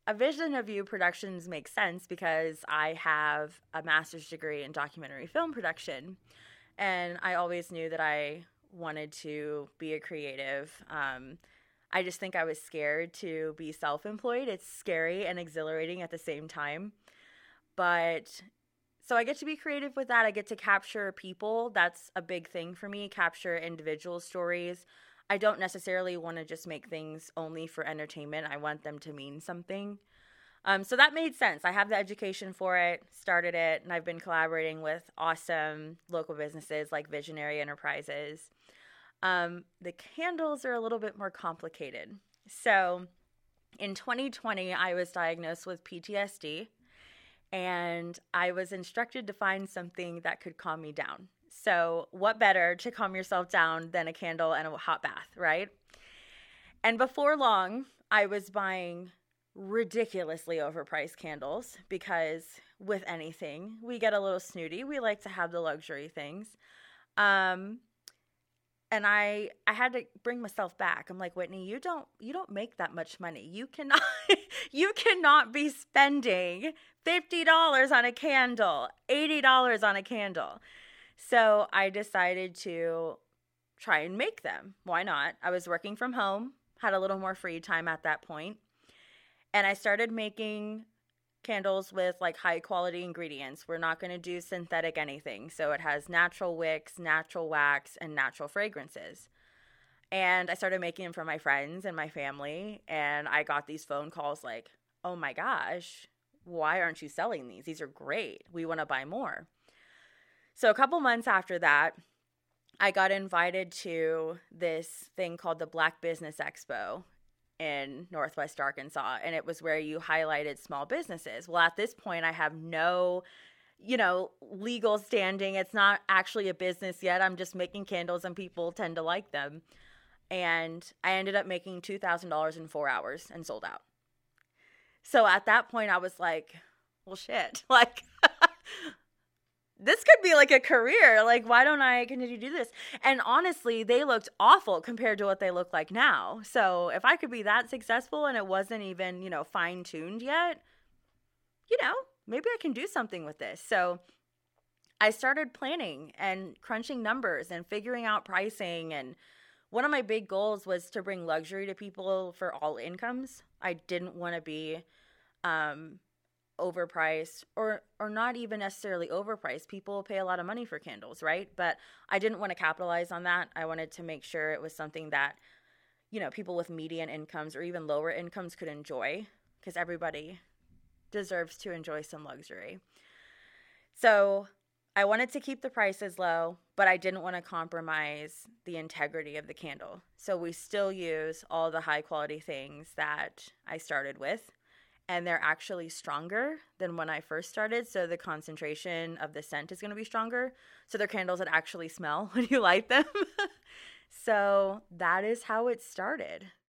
a vision of you productions makes sense because I have a master's degree in documentary film production. And I always knew that I wanted to be a creative. I just think I was scared to be self-employed. It's scary and exhilarating at the same time. But so I get to be creative with that. I get to capture people. That's a big thing for me, capture individual stories. I don't necessarily want to just make things only for entertainment. I want them to mean something. So that made sense. I have the education for it, started it, and I've been collaborating with awesome local businesses like Visionary Enterprises. The candles are a little bit more complicated. So in 2020, I was diagnosed with PTSD, and I was instructed to find something that could calm me down. So what better to calm yourself down than a candle and a hot bath, right? And before long, I was buying ridiculously overpriced candles because with anything, we get a little snooty. We like to have the luxury things. And I had to bring myself back. I'm like, Whitney, you don't make that much money. You cannot you cannot be spending $50 on a candle, $80 on a candle. So I decided to try and make them. Why not? I was working from home, had a little more free time at that point, and I started making candles with like high quality ingredients. We're not going to do synthetic anything. So it has natural wicks, natural wax, and natural fragrances. And I started making them for my friends and my family. And I got these phone calls like, oh my gosh, why aren't you selling these? These are great. We want to buy more. So a couple months after that, I got invited to this thing called the Black Business Expo in Northwest Arkansas, and it was where you highlighted small businesses. Well, at this point, I have no, legal standing. It's not actually a business yet. I'm just making candles, and people tend to like them. And I ended up making $2,000 in 4 hours and sold out. So at that point, I was like, well, shit, like, this could be like a career. Like, why don't I continue to do this? And honestly, they looked awful compared to what they look like now. So if I could be that successful and it wasn't even, fine-tuned yet, maybe I can do something with this. So I started planning and crunching numbers and figuring out pricing. And one of my big goals was to bring luxury to people for all incomes. I didn't want to be overpriced or not even necessarily overpriced. People pay a lot of money for candles, right? But I didn't want to capitalize on that. I wanted to make sure it was something that, people with median incomes or even lower incomes could enjoy, because everybody deserves to enjoy some luxury. So I wanted to keep the prices low, but I didn't want to compromise the integrity of the candle. So we still use all the high quality things that I started with. And they're actually stronger than when I first started. So the concentration of the scent is going to be stronger. So they're candles that actually smell when you light them. So that is how it started.